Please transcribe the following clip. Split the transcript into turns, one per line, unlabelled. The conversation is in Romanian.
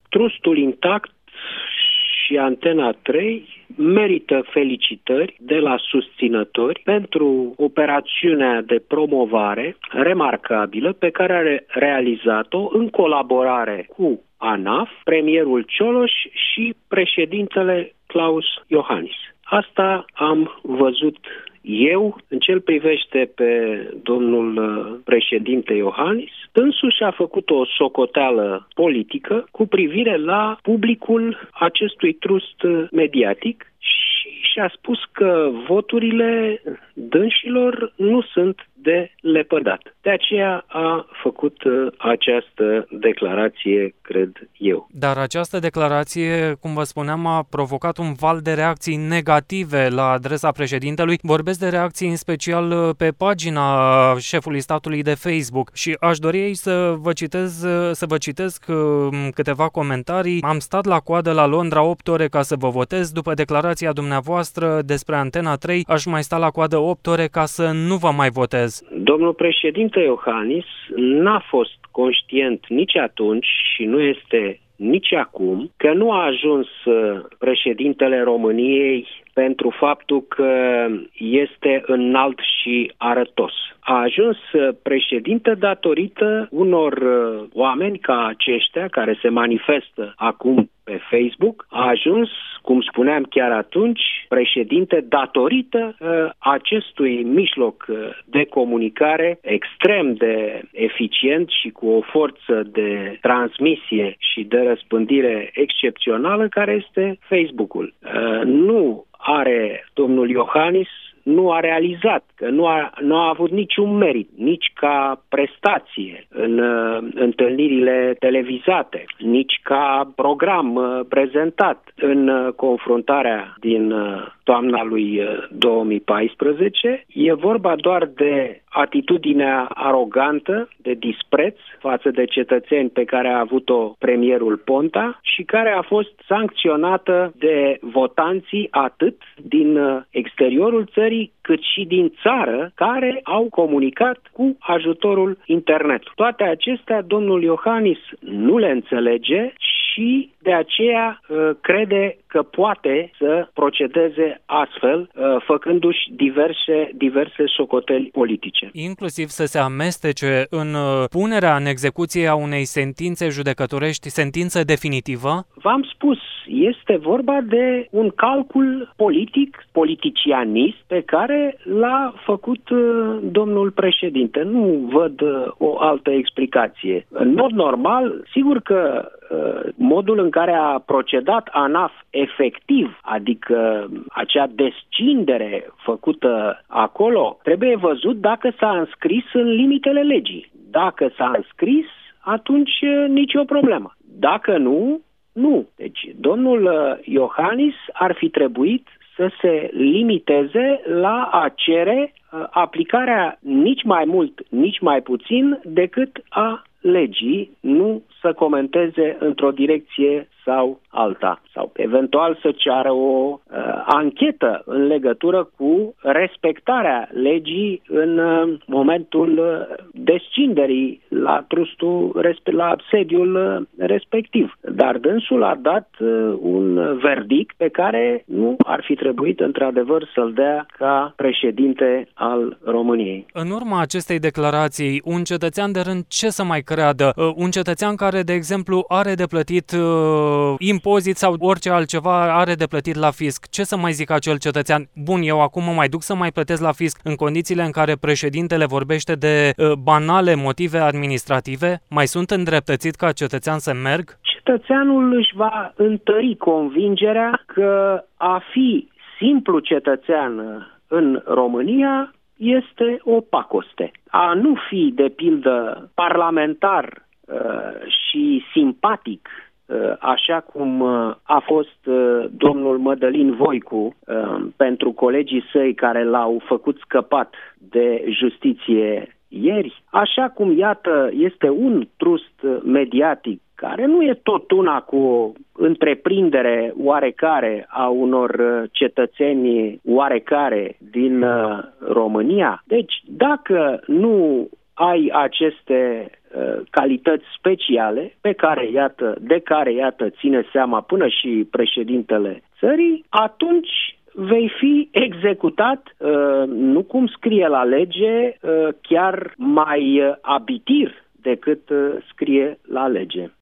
trustul intact și Antena 3 merită felicitări de la susținători pentru operațiunea de promovare remarcabilă pe care a realizat-o în colaborare cu ANAF, premierul Cioloș și președintele Klaus Iohannis. Asta am văzut eu, în ce-l privește pe domnul președinte Iohannis, însuși a făcut o socoteală politică cu privire la publicul acestui trust mediatic și a spus că voturile dânșilor nu sunt de lepădat. De aceea a făcut această declarație, cred eu.
Dar această declarație, cum vă spuneam, a provocat un val de reacții negative la adresa președintelui. Vorbesc de reacții în special pe pagina șefului statului de Facebook și aș dori aici să vă citesc câteva comentarii. Am stat la coadă la Londra 8 ore ca să vă votez. După declarația dumneavoastră despre Antena 3, aș mai sta la coadă 8 ore ca să nu vă mai votez.
Domnul președinte Iohannis n-a fost conștient nici atunci și nu este nici acum că nu a ajuns președintele României pentru faptul că este înalt și arătos. A ajuns președinte datorită unor oameni ca aceștia care se manifestă acum pe Facebook. A ajuns, cum spuneam chiar atunci, președinte datorită acestui mijloc de comunicare extrem de eficient și cu o forță de transmisie și de răspândire excepțională care este Facebook-ul. Nu are domnul Iohannis, nu a realizat, că nu a avut niciun merit, nici ca prestație în întâlnirile televizate, nici ca program prezentat în confruntarea din toamna lui 2014. E vorba doar de atitudinea arogantă, de dispreț față de cetățeni pe care a avut-o premierul Ponta și care a fost sancționată de votanții atât din exteriorul țării cât și din țară care au comunicat cu ajutorul internetului. Toate acestea domnul Iohannis nu le înțelege și de aceea crede că poate să procedeze astfel, făcându-și diverse socoteli politice.
Inclusiv să se amestece în punerea în execuție a unei sentințe judecătorești, sentință definitivă?
V-am spus, este vorba de un calcul politicianist pe care l-a făcut domnul președinte. Nu văd o altă explicație. În mod normal, sigur că modul în care a procedat ANAF efectiv, adică acea descindere făcută acolo, trebuie văzut dacă s-a înscris în limitele legii. Dacă s-a înscris, atunci nicio problemă. Dacă nu, nu. Deci domnul Iohannis ar fi trebuit să se limiteze la a cere aplicarea nici mai mult, nici mai puțin decât a legii, nu să comenteze într-o direcție sau alta. Sau eventual să ceară o anchetă în legătură cu respectarea legii în momentul descinderii la trustul, la sediul respectiv. Dar dânsul a dat un verdict pe care nu ar fi trebuit într-adevăr să-l dea ca președinte al României.
În urma acestei declarații, un cetățean de rând ce să mai creadă? Un cetățean care, de exemplu, are de plătit impozit sau orice altceva are de plătit la fisc. Ce să mai zic acel cetățean? Bun, eu acum mă mai duc să mai plătesc la fisc în condițiile în care președintele vorbește de banale motive administrative? Mai sunt îndreptățit ca cetățean să merg?
Cetățeanul își va întări convingerea că a fi simplu cetățean în România este o pacoste. A nu fi, de pildă, parlamentar și simpatic, așa cum a fost domnul Mădălin Voicu pentru colegii săi care l-au făcut scăpat de justiție ieri, așa cum, iată, este un trust mediatic care nu e tot una cu o întreprindere oarecare a unor cetățeni oarecare din România. Deci, dacă nu ai aceste calități speciale de care, iată, ține seama până și președintele țării, atunci vei fi executat, nu cum scrie la lege, chiar mai abitir decât scrie la lege.